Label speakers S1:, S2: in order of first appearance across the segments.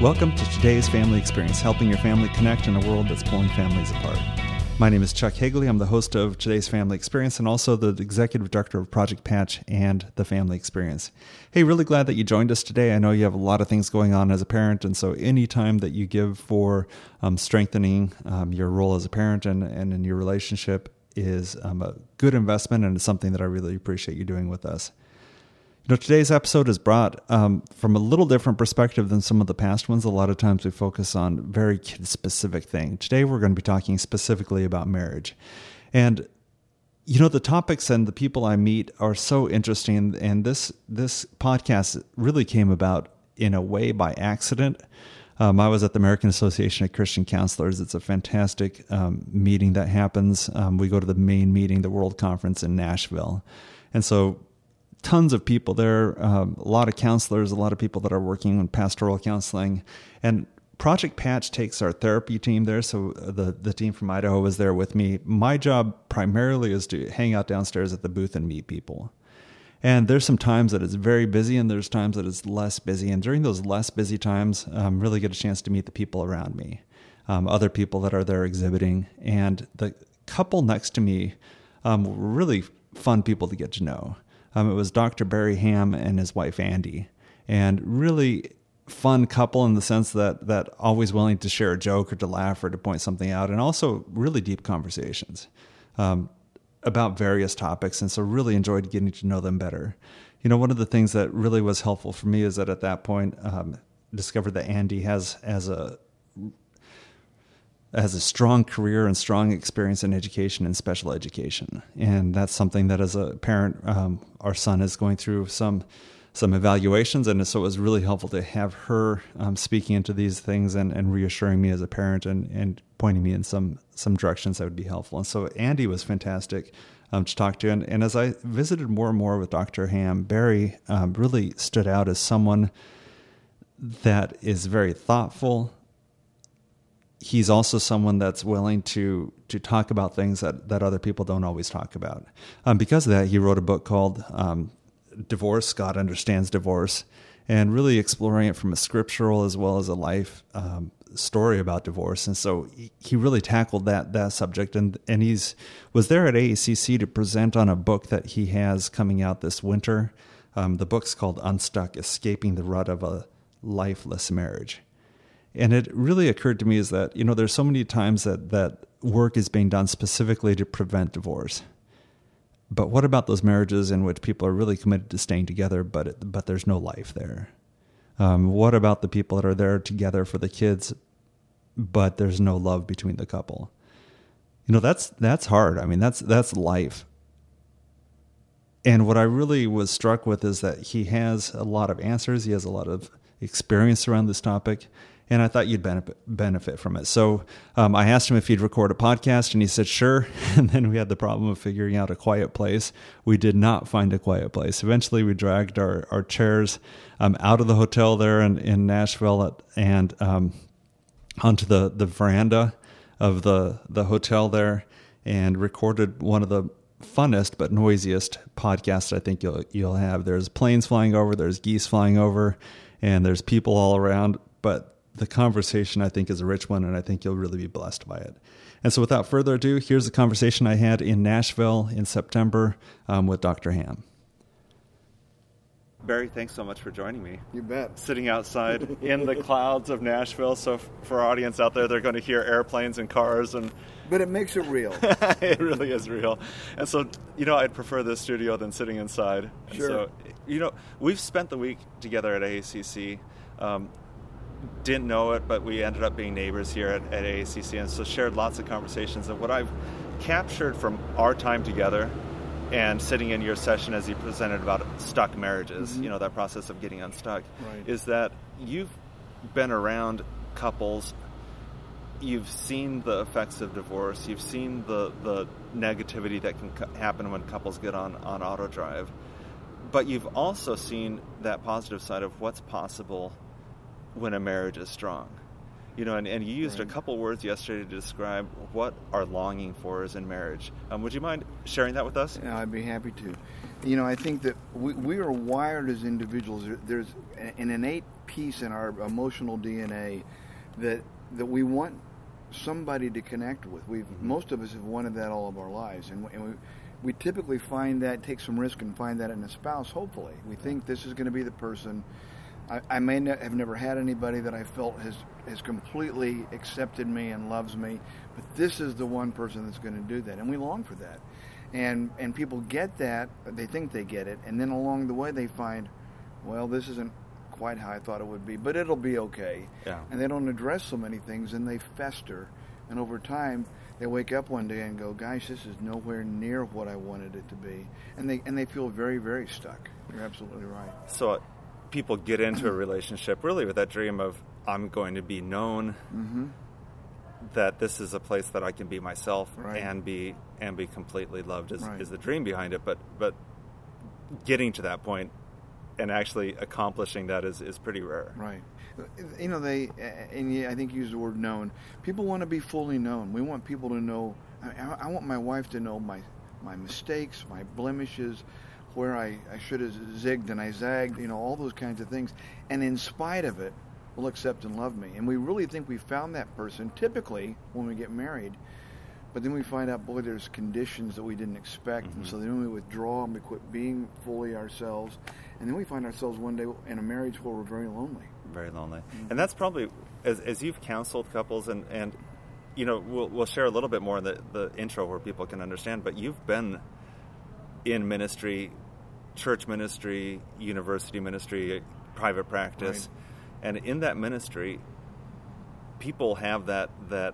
S1: Welcome to today's Family Experience, helping your family connect in a world that's pulling families apart. My name is Chuck Higley. I'm the host of today's Family Experience and also the Executive Director of Project Patch and the Family Experience. Hey, really glad that you joined us today. I know you have a lot of things going on as a parent, and so any time that you give for strengthening your role as a parent and in your relationship is a good investment, and it's something that I really appreciate you doing with us. You know, today's episode is brought from a little different perspective than some of the past ones. A lot of times we focus on very kid-specific things. Today we're going to be talking specifically about marriage. And, you know, the topics and the people I meet are so interesting. And this podcast really came about in a way by accident. I was at the American Association of Christian Counselors. It's a fantastic meeting that happens. We go to the main meeting, the World Conference in Nashville. And so tons of people there, a lot of counselors, a lot of people that are working on pastoral counseling. And Project Patch takes our therapy team there. So the team from Idaho was there with me. My job primarily is to hang out downstairs at the booth and meet people. And there's some times that it's very busy and there's times that it's less busy. And during those less busy times, really get a chance to meet the people around me, other people that are there exhibiting. And the couple next to me were really fun people to get to know. It was Dr. Barry Ham and his wife, Andy, and really fun couple in the sense that always willing to share a joke or to laugh or to point something out, and also really deep conversations about various topics. And so really enjoyed getting to know them better. You know, one of the things that really was helpful for me is that at that point, discovered that Andy has a strong career and strong experience in education and special education. And that's something that as a parent, our son is going through some evaluations. And so it was really helpful to have her speaking into these things and reassuring me as a parent and pointing me in some directions that would be helpful. And so Andy was fantastic to talk to. And as I visited more and more with Dr. Ham, Barry really stood out as someone that is very thoughtful. He's also someone that's willing to talk about things that other people don't always talk about. Because of that, he wrote a book called Divorce, God Understands Divorce, and really exploring it from a scriptural as well as a life story about divorce. And so he really tackled that subject. And was there at AACC to present on a book that he has coming out this winter. The book's called Unstuck, Escaping the Rut of a Lifeless Marriage. And it really occurred to me is that, you know, there's so many times that work is being done specifically to prevent divorce. But what about those marriages in which people are really committed to staying together, but there's no life there? What about the people that are there together for the kids, but there's no love between the couple? You know, that's hard. I mean, that's life. And what I really was struck with is that he has a lot of answers. He has a lot of experience around this topic. And I thought you'd benefit from it. So I asked him if he'd record a podcast, and he said, sure. And then we had the problem of figuring out a quiet place. We did not find a quiet place. Eventually, we dragged our chairs out of the hotel there in Nashville and onto the veranda of the hotel there and recorded one of the funnest but noisiest podcasts I think you'll have. There's planes flying over, there's geese flying over, and there's people all around. But the conversation, I think, is a rich one, and I think you'll really be blessed by it. And so without further ado, here's the conversation I had in Nashville in September with Dr. Ham. Barry, thanks so much for joining me.
S2: You bet.
S1: Sitting outside in the clouds of Nashville. So for our audience out there, they're going to hear airplanes and cars.
S2: But it makes it real.
S1: It really is real. And so, you know, I'd prefer this studio than sitting inside.
S2: Sure.
S1: And so, you know, we've spent the week together at AACC. Didn't know it, but we ended up being neighbors here at AACC, and so shared lots of conversations. And what I've captured from our time together and sitting in your session as you presented about stuck marriages, you know, that process of getting unstuck,
S2: right,
S1: is that you've been around couples, you've seen the effects of divorce, you've seen the negativity that can happen when couples get on auto drive, but you've also seen that positive side of what's possible when a marriage is strong. And you used a couple words yesterday to describe what our longing for is in marriage. Would you mind sharing that with us?
S2: Yeah, I'd be happy to. I think that we are wired as individuals. There's an innate piece in our emotional DNA that we want somebody to connect with. Most of us have wanted that all of our lives, and we typically find that, take some risk and find that in a spouse. Hopefully, we think this is going to be the person. I may have never had anybody that I felt has completely accepted me and loves me, but this is the one person that's going to do that, and we long for that. And people get that, they think they get it, and then along the way they find, well, this isn't quite how I thought it would be, but it'll be okay.
S1: Yeah.
S2: And they don't address so many things, and they fester, and over time they wake up one day and go, gosh, this is nowhere near what I wanted it to be, and they feel very, very stuck. You're absolutely right.
S1: So people get into a relationship really with that dream of, I'm going to be known, that this is a place that I can be myself, and be completely loved is the dream behind it. But getting to that point and actually accomplishing that is pretty rare.
S2: Right. I think you used the word known. People want to be fully known. We want people to know. I want my wife to know my mistakes, my blemishes, where I should have zigged and I zagged, all those kinds of things. And in spite of it, will accept and love me. And we really think we found that person, typically, when we get married. But then we find out, boy, there's conditions that we didn't expect. And so then we withdraw and we quit being fully ourselves. And then we find ourselves one day in a marriage where we're very lonely.
S1: Very lonely. And that's probably, as you've counseled couples, and we'll share a little bit more in the intro where people can understand, but you've been in ministry, church ministry, university ministry, private practice. And in that ministry, people have that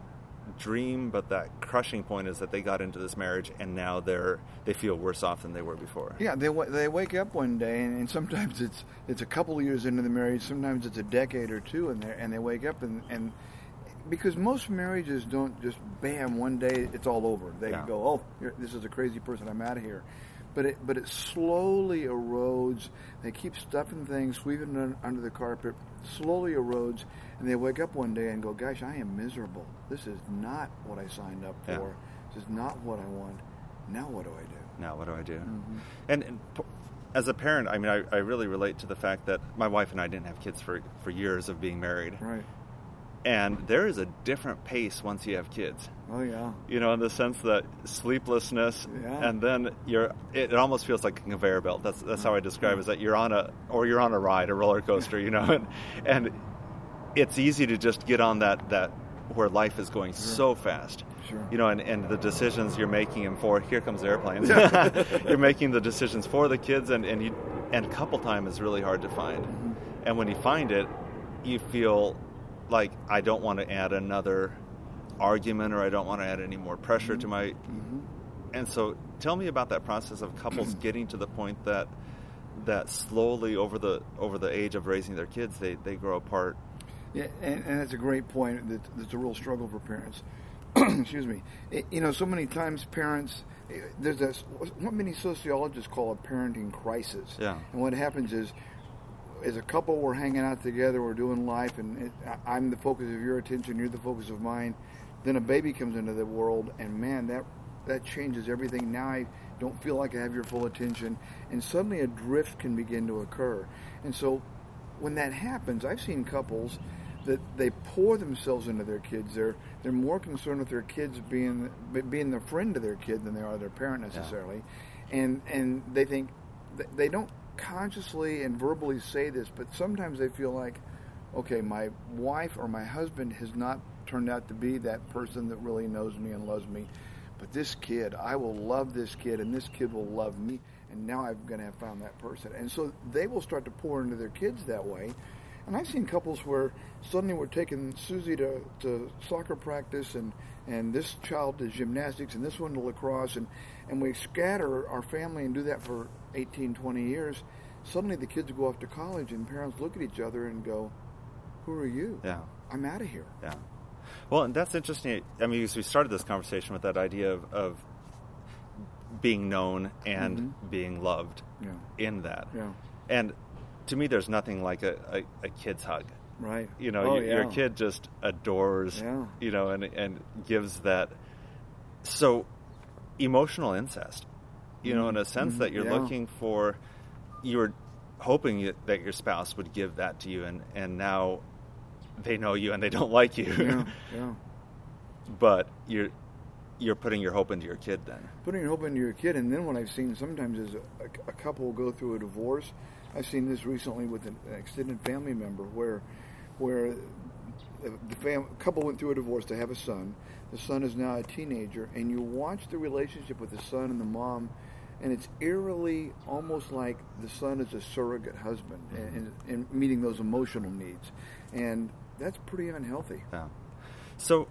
S1: dream, but that crushing point is that they got into this marriage and now they feel worse off than they were before.
S2: Yeah, they wake up one day, and sometimes it's a couple of years into the marriage, sometimes it's a decade or two in there, and they wake up and because most marriages don't just bam one day it's all over. They go, this is a crazy person, I'm out of here. But it slowly erodes. They keep stuffing things, sweeping it under the carpet, slowly erodes, and they wake up one day and go, gosh, I am miserable. This is not what I signed up for. Yeah. This is not what I want. Now what do I do?
S1: Now what do I do? And as a parent, I mean, I really relate to the fact that my wife and I didn't have kids for years of being married.
S2: Right.
S1: And there is a different pace once you have kids.
S2: Oh, yeah.
S1: In the sense that sleeplessness, and then it almost feels like a conveyor belt. That's how I describe it, is that you're on a ride, a roller coaster, and it's easy to just get on that where life is going so fast.
S2: Sure.
S1: And the decisions you're making here comes the airplanes. You're making the decisions for the kids, and couple time is really hard to find. And when you find it, you feel like, I don't want to add another argument, or I don't want to add any more pressure to my... And so tell me about that process of couples getting to the point that slowly over the age of raising their kids, they grow apart.
S2: Yeah, and that's a great point. That's a real struggle for parents. Excuse me. So many times parents... There's what many sociologists call a parenting crisis.
S1: Yeah.
S2: And what happens is, as a couple, we're hanging out together, we're doing life, and I'm the focus of your attention, you're the focus of mine. Then a baby comes into the world, and man, that changes everything. Now I don't feel like I have your full attention, and suddenly a drift can begin to occur. And so when that happens, I've seen couples that they pour themselves into their kids. They're more concerned with their kids being the friend to their kid than they are their parent necessarily. Yeah. And they think, they don't consciously and verbally say this, but sometimes they feel like, okay, my wife or my husband has not turned out to be that person that really knows me and loves me, but this kid, I will love this kid, and this kid will love me, and now I'm going to have found that person. And so they will start to pour into their kids that way. And I've seen couples where suddenly we're taking Susie to soccer practice, and this child to gymnastics, and this one to lacrosse, and we scatter our family and do that for 18, 20 years. Suddenly the kids go off to college, and parents look at each other and go, who are you?
S1: Yeah.
S2: I'm out of here.
S1: Yeah. Well, and that's interesting. I mean, we started this conversation with that idea of being known and being loved in that.
S2: Yeah.
S1: And to me, there's nothing like a kid's hug.
S2: Right.
S3: You know,
S2: Oh,
S3: your
S2: yeah.
S3: kid just adores,
S2: Yeah.
S3: you know, and gives that. So emotional incest, you know, in a sense that you're
S2: Yeah.
S3: looking for, you're hoping that your spouse would give that to you, and now they know you and they don't like you.
S2: Yeah. Yeah.
S3: But you're putting your hope into your kid then.
S2: Putting your hope into your kid, and then what I've seen sometimes is a couple will go through a divorce. I've seen this recently with an extended family member where the couple went through a divorce to have a son. The son is now a teenager, and you watch the relationship with the son and the mom, and it's eerily almost like the son is a surrogate husband and meeting those emotional needs, and that's pretty unhealthy.
S3: Yeah. So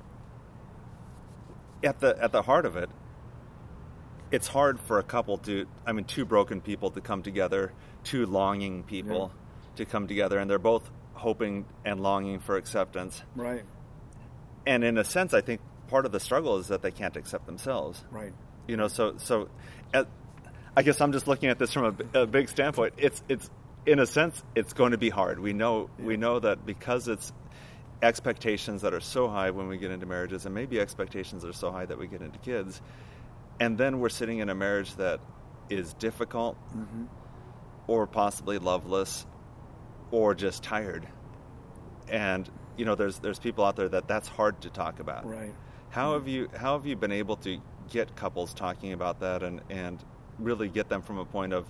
S3: at the heart of it, it's hard for a couple two broken people to come together, two longing people to come together, and they're both hoping and longing for acceptance.
S2: Right.
S3: And in a sense, I think part of the struggle is that they can't accept themselves.
S2: Right.
S3: You know, so I guess I'm just looking at this from a big standpoint. It's in a sense, it's going to be hard. We know that because it's expectations that are so high when we get into marriages, and maybe expectations that are so high that we get into kids, and then we're sitting in a marriage that is difficult, or possibly loveless, or just tired. And you know, there's people out there that's hard to talk about.
S2: Right.
S3: How have you been able to get couples talking about that and really get them from a point of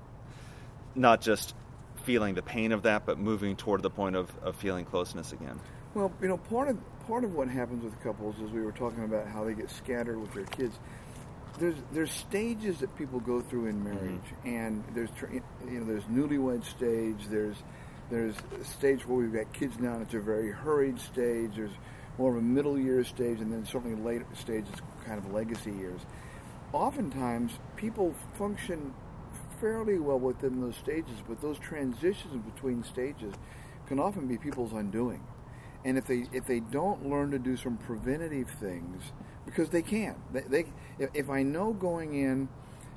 S3: not just feeling the pain of that, but moving toward the point of feeling closeness again?
S2: Well, you know, part of what happens with couples is we were talking about how they get scattered with their kids. There's stages that people go through in marriage, and there's newlywed stage. There's a stage where we've got kids now, and it's a very hurried stage. There's more of a middle year stage, and then certainly later stages, kind of legacy years. Oftentimes, people function fairly well within those stages, but those transitions between stages can often be people's undoing. And if they don't learn to do some preventative things, because they can't. If I know going in,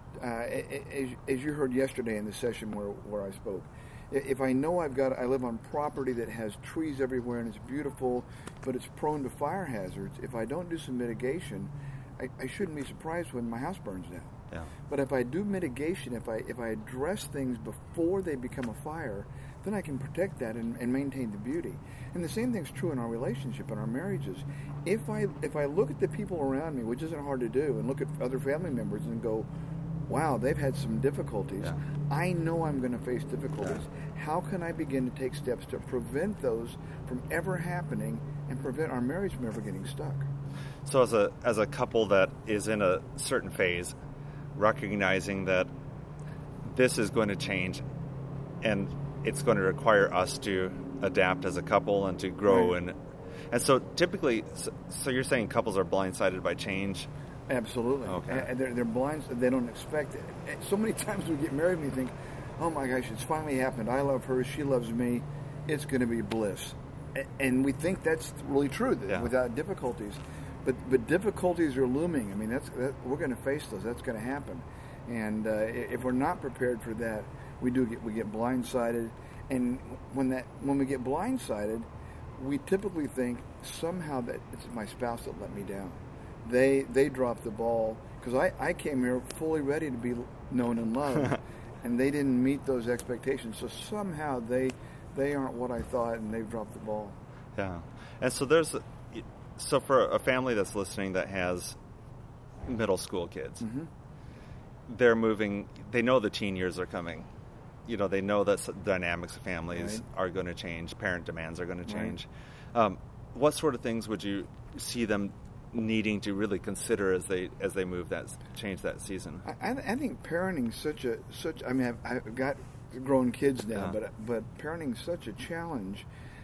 S2: as you heard yesterday in the session where I spoke, if I know I live on property that has trees everywhere and it's beautiful, but it's prone to fire hazards, if I don't do some mitigation, I shouldn't be surprised when my house burns down.
S3: Yeah.
S2: But if I do mitigation, if I address things before they become a fire, then I can protect that and maintain the beauty. And the same thing's true in our relationship, in our marriages. If I look at the people around me, which isn't hard to do, and look at other family members and go, wow, they've had some difficulties.
S3: Yeah.
S2: I know I'm going to face difficulties. Yeah. How can I begin to take steps to prevent those from ever happening and prevent our marriage from ever getting stuck?
S3: So as a couple that is in a certain phase, recognizing that this is going to change and it's going to require us to adapt as a couple and to grow,
S2: right.
S3: and so typically, so you're saying couples are blindsided by change?
S2: Absolutely.
S3: Okay.
S2: And they're blind. They don't expect it. And so many times we get married and we think, oh my gosh, it's finally happened. I love her. She loves me. It's going to be bliss. And we think that's really true,
S3: Yeah.
S2: without difficulties. But difficulties are looming. I mean, we're going to face those. That's going to happen. And if we're not prepared for that, we get blindsided. And when we get blindsided, we typically think somehow that it's my spouse that let me down. They dropped the ball because I came here fully ready to be known and loved, and they didn't meet those expectations. So somehow they aren't what I thought, and they've dropped the ball.
S3: Yeah, and so for a family that's listening that has middle school kids, they're moving. They know the teen years are coming. You know, they know that the dynamics of families are going to change. Parent demands are going to change. Right. What sort of things would you see them needing to really consider as they change that season?
S2: I think parenting such. I mean, I've got grown kids now, but parenting's such a challenge.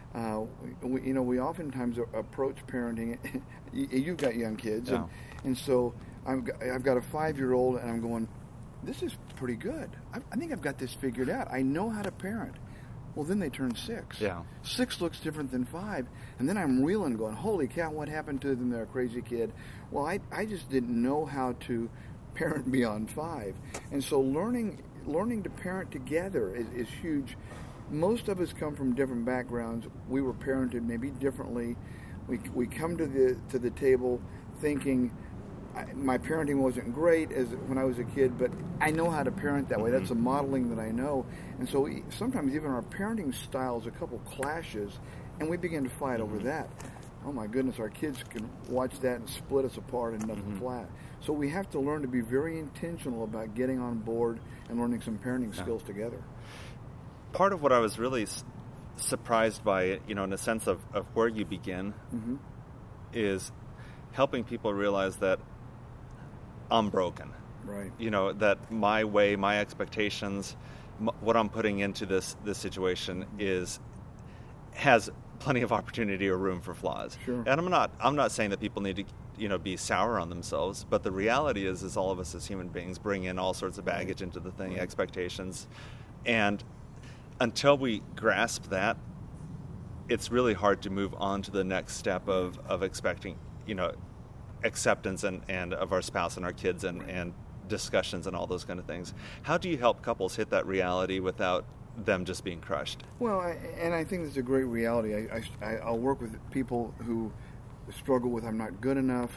S2: We oftentimes approach parenting. You've got young kids, and so I've got a 5-year-old, and I'm going, this is pretty good. I think I've got this figured out. I know how to parent. Well, then they turn 6.
S3: Yeah.
S2: 6 looks different than 5. And then I'm reeling going, holy cow, what happened to them? They're a crazy kid. Well, I just didn't know how to parent beyond 5. And so learning to parent together is huge. most of us come from different backgrounds. We were parented maybe differently. We come to the table thinking, my parenting wasn't great as when I was a kid, but I know how to parent that way. That's a modeling that I know. And so sometimes even our parenting styles, a couple clashes, and we begin to fight over that. Oh my goodness, our kids can watch that and split us apart and nothing flat. So we have to learn to be very intentional about getting on board and learning some parenting skills together.
S3: Part of what I was really surprised by, in a sense of where you begin, is helping people realize that I'm broken.
S2: Right.
S3: That my way, my expectations, what I'm putting into this situation has plenty of opportunity or room for flaws.
S2: Sure.
S3: And I'm not saying that people need to be sour on themselves, but the reality is all of us as human beings bring in all sorts of baggage into the thing, expectations, and until we grasp that, it's really hard to move on to the next step of expecting, acceptance and of our spouse and our kids and discussions and all those kind of things. How do you help couples hit that reality without them just being crushed?
S2: Well, I think that's a great reality. I'll work with people who struggle with I'm not good enough.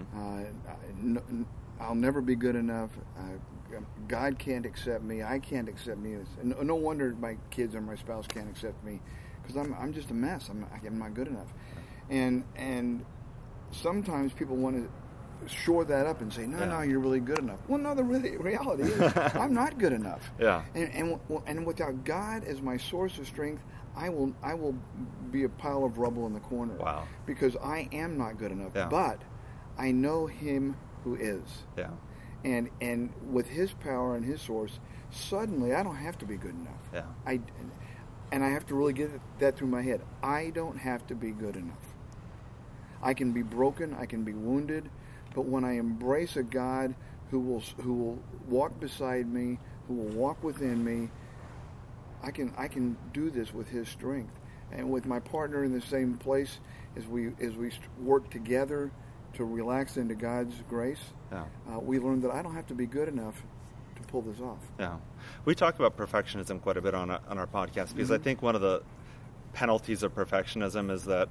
S2: I'll never be good enough. God can't accept me. I can't accept me. No wonder my kids or my spouse can't accept me because I'm just a mess. I'm not good enough. And sometimes people want to shore that up and say, no, you're really good enough. Well, no, the reality is I'm not good enough.
S3: Yeah.
S2: And without God as my source of strength, I will be a pile of rubble in the corner.
S3: Wow.
S2: Because I am not good enough.
S3: Yeah.
S2: But I know Him who is.
S3: Yeah.
S2: And with His power and His source, suddenly I don't have to be good enough.
S3: Yeah.
S2: And I have to really get that through my head. I don't have to be good enough. I can be broken. I can be wounded. But when I embrace a God who will walk beside me, who will walk within me, I can do this with His strength. And with my partner in the same place, as we work together to relax into God's grace, we learn that I don't have to be good enough to pull this off.
S3: Yeah, we talk about perfectionism quite a bit on our podcast because I think one of the penalties of perfectionism is that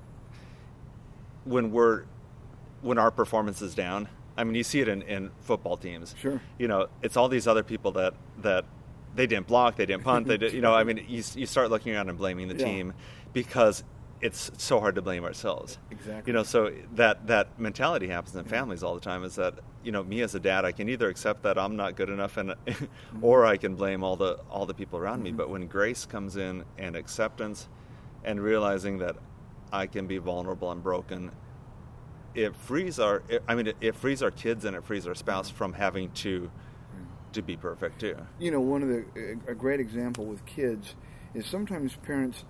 S3: when our performance is down, I mean, you see it in football teams.
S2: Sure.
S3: It's all these other people that they didn't block, they didn't punt, they did. I mean, you start looking around and blaming the team because it's so hard to blame ourselves.
S2: Exactly.
S3: So that mentality happens in families all the time. Is that me as a dad, I can either accept that I'm not good enough, and or I can blame all the people around me. But when grace comes in and acceptance, and realizing that I can be vulnerable and broken, it frees our kids and it frees our spouse from having to be perfect too.
S2: A great example with kids is sometimes parents.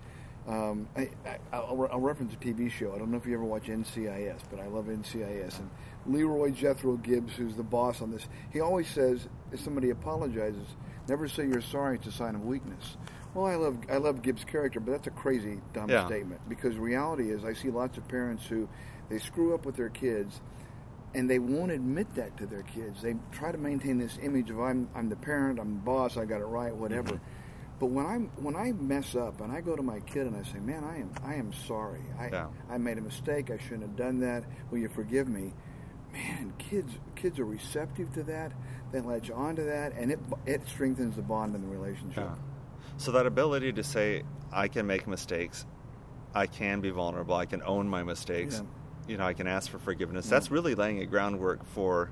S2: I'll reference a TV show. I don't know if you ever watch NCIS, but I love NCIS. And Leroy Jethro Gibbs, who's the boss on this, he always says, if somebody apologizes, never say you're sorry. It's a sign of weakness. Well, I love Gibbs' character, but that's a crazy, dumb statement. Because reality is, I see lots of parents who they screw up with their kids, and they won't admit that to their kids. They try to maintain this image of I'm the parent, I'm the boss, I got it right, whatever. Mm-hmm. But when I mess up and I go to my kid and I say, "Man, I am sorry. I made a mistake. I shouldn't have done that. Will you forgive me?" Man, kids are receptive to that. They latch on to that, and it strengthens the bond in the relationship.
S3: Yeah. So that ability to say, "I can make mistakes. I can be vulnerable. I can own my mistakes. I can ask for forgiveness." Yeah. That's really laying a groundwork for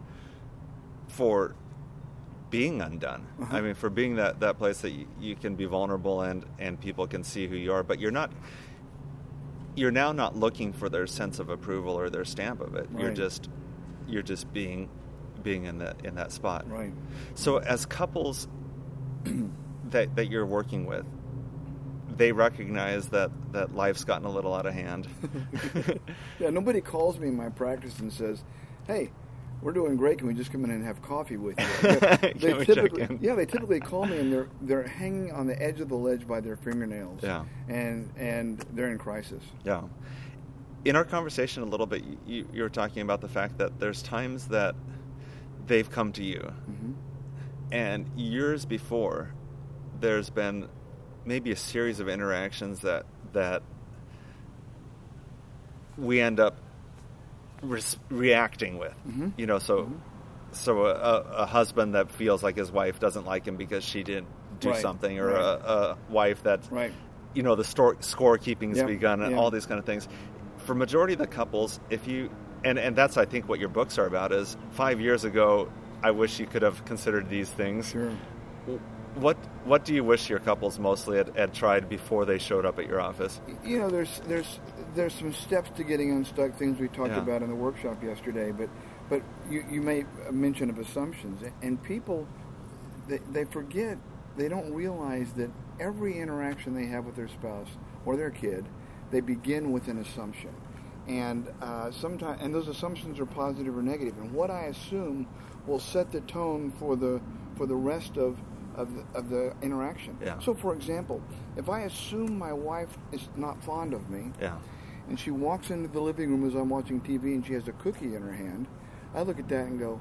S3: being undone. Uh-huh. I mean, for being that place that you can be vulnerable and people can see who you are, but you're now not looking for their sense of approval or their stamp of it.
S2: Right.
S3: You're just being in that spot.
S2: Right.
S3: So as couples that you're working with, they recognize that life's gotten a little out of hand.
S2: Yeah, nobody calls me in my practice and says, "Hey, we're doing great. Can we just come in and have coffee with you?" They typically call me and they're hanging on the edge of the ledge by their fingernails.
S3: Yeah.
S2: And they're in crisis.
S3: Yeah. In our conversation a little bit, you were talking about the fact that there's times that they've come to you, mm-hmm. and years before, there's been maybe a series of interactions that we end up reacting with. So a husband that feels like his wife doesn't like him because she didn't do something, or a wife that the scorekeeping has begun, and all these kind of things. For majority of the couples, if you and that's, I think, what your books are about, is 5 years ago, I wish you could have considered these things.
S2: Sure.
S3: What do you wish your couples mostly had tried before they showed up at your office?
S2: There's some steps to getting unstuck, things we talked about in the workshop yesterday, but you made a mention of assumptions, and people, they forget, they don't realize that every interaction they have with their spouse or their kid, they begin with an assumption. And sometimes, and those assumptions are positive or negative. And what I assume will set the tone for the rest of the interaction.
S3: Yeah.
S2: So, for example, if I assume my wife is not fond of me, and she walks into the living room as I'm watching TV and she has a cookie in her hand, I look at that and go,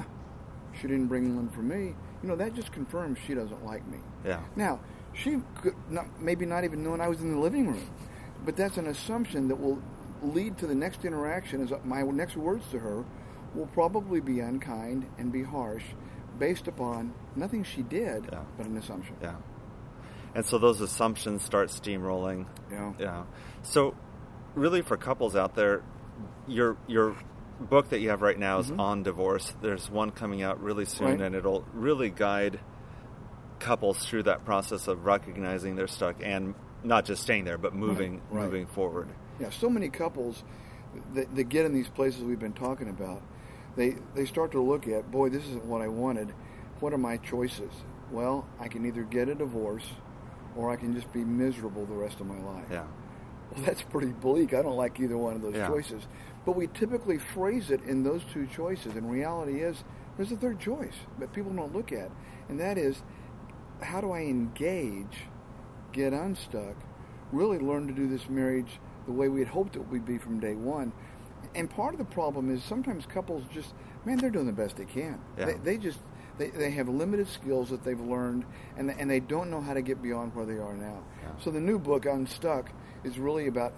S2: she didn't bring one for me. That just confirms she doesn't like me.
S3: Yeah.
S2: Now, she could maybe not even know I was in the living room, but that's an assumption that will lead to the next interaction. As my next words to her will probably be unkind and be harsh, based upon nothing she did, but an assumption.
S3: Yeah. And so those assumptions start steamrolling.
S2: Yeah.
S3: So really, for couples out there, your book that you have right now is on divorce. There's one coming out really soon, and it'll really guide couples through that process of recognizing they're stuck and not just staying there, but moving forward.
S2: Yeah, so many couples that get in these places we've been talking about, they start to look at, boy, this isn't what I wanted. What are my choices? Well, I can either get a divorce or I can just be miserable the rest of my life.
S3: Yeah.
S2: Well, that's pretty bleak. I don't like either one of those choices. But we typically phrase it in those two choices. And reality is, there's a third choice that people don't look at. And that is, how do I engage, get unstuck, really learn to do this marriage the way we had hoped it would be from day one? And part of the problem is sometimes couples just, they're doing the best they can.
S3: Yeah.
S2: They have limited skills that they've learned, and they don't know how to get beyond where they are now. Yeah. So the new book, Unstuck, is really about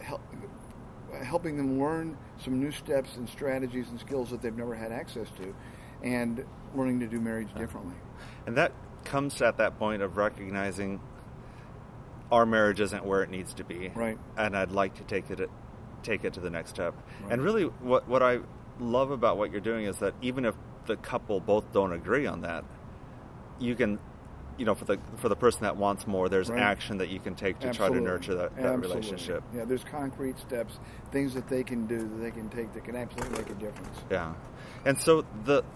S2: helping them learn some new steps and strategies and skills that they've never had access to, and learning to do marriage differently.
S3: And that comes at that point of recognizing our marriage isn't where it needs to be.
S2: Right.
S3: And I'd like to take it to the next step.
S2: Right.
S3: And really what I love about what you're doing is that even if the couple both don't agree on that, you can, for the person that wants more, there's action that you can take to try to nurture that relationship.
S2: Yeah, there's concrete steps, things that they can do, that they can take, that can absolutely make a difference.
S3: Yeah. And so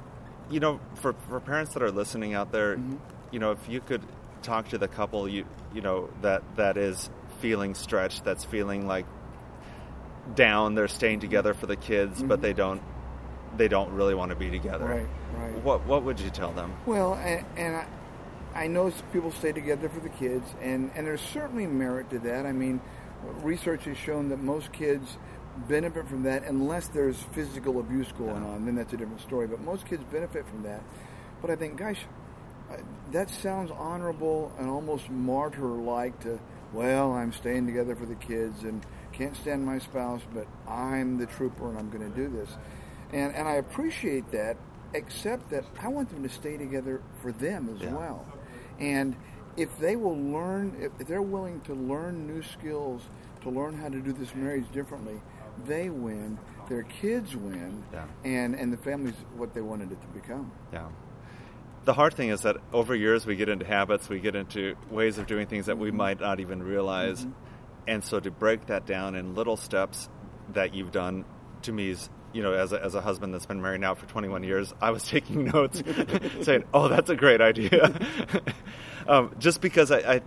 S3: for parents that are listening out there, if you could talk to the couple, that is feeling stretched, that's feeling like down, they're staying together for the kids, but they don't really want to be together.
S2: Right.
S3: What would you tell them?
S2: Well, and I know people stay together for the kids, and there's certainly merit to that. I mean, research has shown that most kids benefit from that unless there's physical abuse going on. Then that's a different story. But most kids benefit from that. But I think, gosh, that sounds honorable and almost martyr-like to, I'm staying together for the kids and can't stand my spouse, but I'm the trooper and I'm going to do this. And I appreciate that, except that I want them to stay together for them as well. And if they will learn, if they're willing to learn new skills, to learn how to do this marriage differently, they win, their kids win, and the family's what they wanted it to become.
S3: Yeah. The hard thing is that over years we get into habits, we get into ways of doing things that we might not even realize. And so to break that down in little steps that you've done, to me, is, as a husband that's been married now for 21 years, I was taking notes saying, that's a great idea. Just because I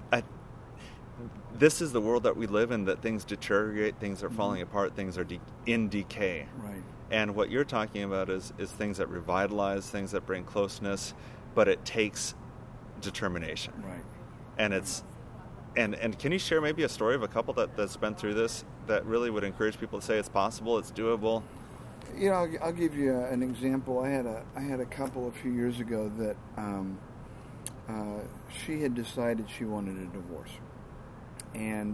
S3: this is the world that we live in, that things deteriorate, things are falling apart, things are in decay.
S2: Right.
S3: And what you're talking about is things that revitalize, things that bring closeness, but it takes determination.
S2: Right.
S3: And it's and can you share maybe a story of a couple that's been through this that really would encourage people to say it's possible, it's doable?
S2: I'll give you an example. I had a couple a few years ago that she had decided she wanted a divorce, and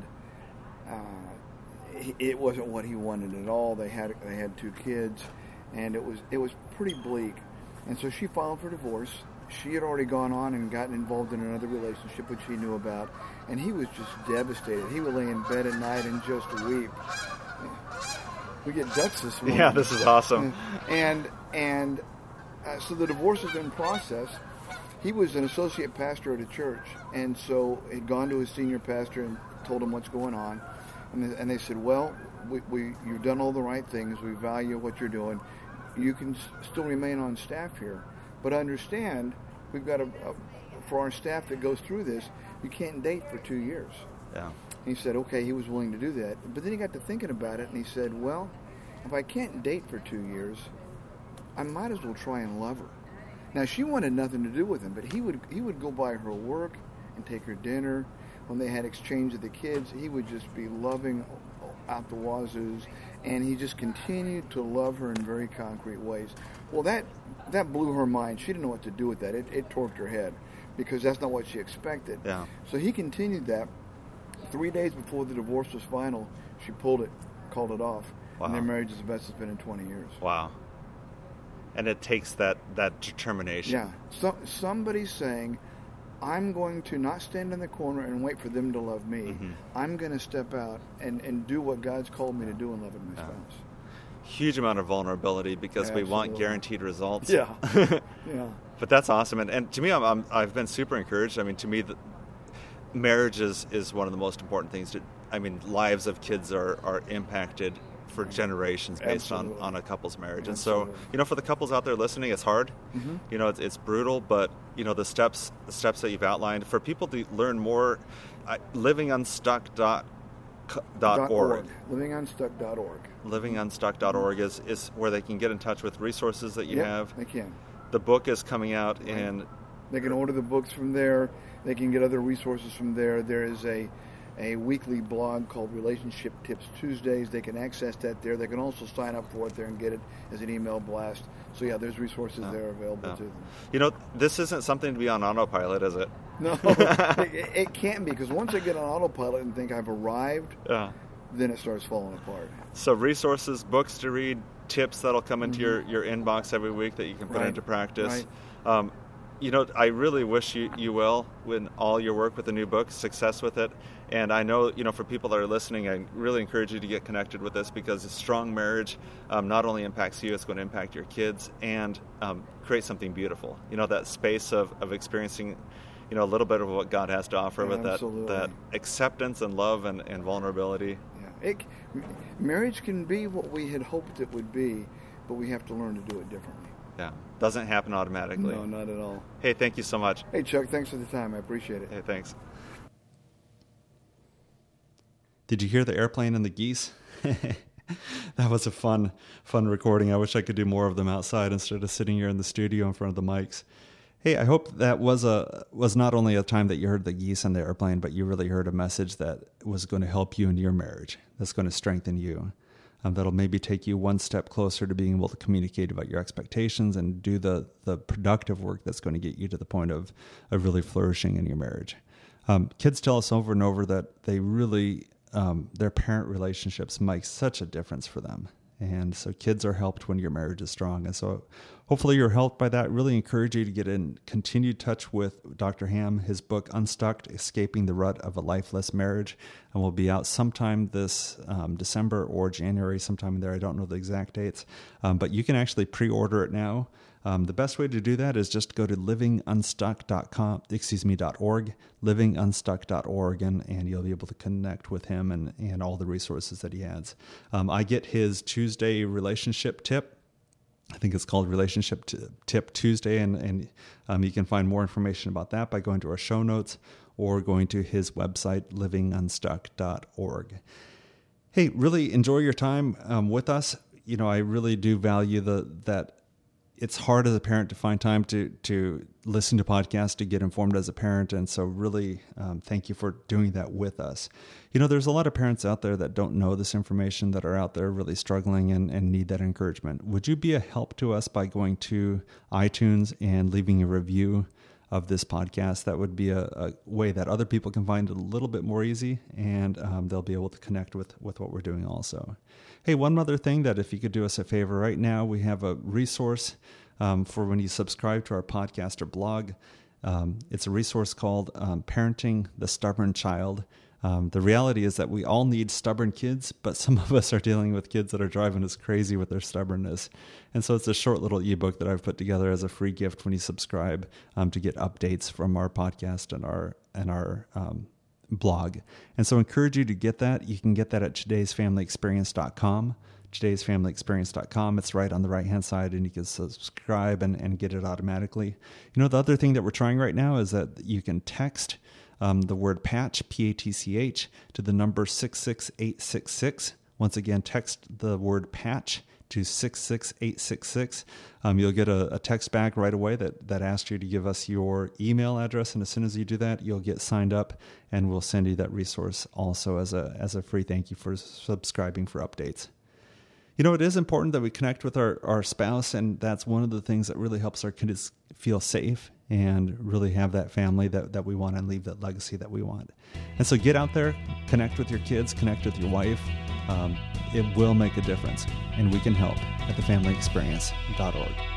S2: it wasn't what he wanted at all. They had 2 kids, and it was pretty bleak. And so she filed for divorce. She had already gone on and gotten involved in another relationship, which he knew about, and he was just devastated. He would lay in bed at night and just weep. We get ducks this morning.
S3: Yeah, this is awesome.
S2: And so the divorce was in process. He was an associate pastor at a church, and so he'd gone to his senior pastor and told him what's going on. And they said, well, you've done all the right things. We value what you're doing. You can still remain on staff here. But understand, we've got for our staff that goes through this, you can't date for 2 years.
S3: Yeah.
S2: And he said, okay, he was willing to do that. But then he got to thinking about it, and he said, well, if I can't date for 2 years, I might as well try and love her. Now, she wanted nothing to do with him, but he would go by her work and take her dinner. When they had exchange of the kids, he would just be loving out the wazoos, and he just continued to love her in very concrete ways. Well, that blew her mind. She didn't know what to do with that. It torqued her head because that's not what she expected.
S3: Yeah.
S2: So he continued that. 3 days before the divorce was final, she pulled it, called it off.
S3: Wow.
S2: And their marriage is the best it's been in 20 years.
S3: Wow. And it takes that determination.
S2: Yeah. Somebody's saying, I'm going to not stand in the corner and wait for them to love me.
S3: Mm-hmm.
S2: I'm going to step out and do what God's called me to do in loving my spouse.
S3: Huge amount of vulnerability because we want guaranteed results.
S2: Yeah. Yeah.
S3: But that's awesome. And to me, I've been super encouraged. I mean, to me, marriage is one of the most important things. Lives of kids are impacted for generations based on a couple's marriage.
S2: Absolutely.
S3: And so, for the couples out there listening, it's hard. Mm-hmm. It's brutal, but, the steps that you've outlined, for people to learn more, livingunstuck.org.
S2: Livingunstuck.org.
S3: Livingunstuck.org is where they can get in touch with resources that you have.
S2: They can.
S3: The book is coming out, and
S2: they can order the books from there. They can get other resources from there. There is a weekly blog called Relationship Tips Tuesdays. They can access that there. They can also sign up for it there and get it as an email blast. So, there's resources there available to them.
S3: This isn't something to be on autopilot, is it?
S2: No, it can't be, because once I get on autopilot and think I've arrived, then it starts falling apart.
S3: So resources, books to read, tips that'll come into your inbox every week that you can put into practice.
S2: Right.
S3: I really wish you well in all your work with the new book, success with it. And I know, for people that are listening, I really encourage you to get connected with this, because a strong marriage not only impacts you, it's going to impact your kids and create something beautiful. That space of experiencing, a little bit of what God has to offer with that acceptance and love and vulnerability.
S2: Yeah. Marriage can be what we had hoped it would be, but we have to learn to do it differently.
S3: Yeah. Doesn't happen automatically.
S2: No, not at all.
S3: Hey, thank you so much.
S2: Hey, Chuck, thanks for the time. I appreciate it.
S3: Hey, thanks.
S1: Did you hear the airplane and the geese? That was a fun recording. I wish I could do more of them outside instead of sitting here in the studio in front of the mics. Hey, I hope that was not only a time that you heard the geese and the airplane, but you really heard a message that was going to help you in your marriage, that's going to strengthen you, that'll maybe take you one step closer to being able to communicate about your expectations and do the productive work that's going to get you to the point of really flourishing in your marriage. Kids tell us over and over that they really, their parent relationships make such a difference for them. And so kids are helped when your marriage is strong. And so hopefully you're helped by that. Really encourage you to get in continued touch with Dr. Ham. His book, Unstuck, Escaping the Rut of a Lifeless Marriage, and will be out sometime this December or January, sometime in there. I don't know the exact dates. But you can actually pre-order it now. The best way to do that is just go to livingunstuck.org, livingunstuck.org, and you'll be able to connect with him and all the resources that he has. I get his Tuesday relationship tip. I think it's called Relationship Tip Tuesday, and you can find more information about that by going to our show notes or going to his website, livingunstuck.org. Hey, really enjoy your time with us. I really do value that it's hard as a parent to find time to listen to podcasts, to get informed as a parent. And so really thank you for doing that with us. There's a lot of parents out there that don't know this information, that are out there really struggling and need that encouragement. Would you be a help to us by going to iTunes and leaving a review of this podcast, that would be a way that other people can find it a little bit more easy, and they'll be able to connect with what we're doing also. Hey, one other thing, that if you could do us a favor right now, we have a resource for when you subscribe to our podcast or blog. It's a resource called Parenting the Stubborn Child. The reality is that we all need stubborn kids, but some of us are dealing with kids that are driving us crazy with their stubbornness. And so it's a short little ebook that I've put together as a free gift when you subscribe to get updates from our podcast and our blog. And so I encourage you to get that. You can get that at todaysfamilyexperience.com. todaysfamilyexperience.com. It's right on the right-hand side, and you can subscribe and get it automatically. You know, the other thing that we're trying right now is that you can text the word patch, P-A-T-C-H, to the number 66866. Once again, text the word patch to 66866. You'll get a text back right away that asks you to give us your email address, and as soon as you do that, you'll get signed up, and we'll send you that resource also as a free thank you for subscribing for updates. You know, it is important that we connect with our spouse, and that's one of the things that really helps our kids feel safe and really have that family that we want and leave that legacy that we want. And so get out there, connect with your kids, connect with your wife. It will make a difference, and we can help at thefamilyexperience.org.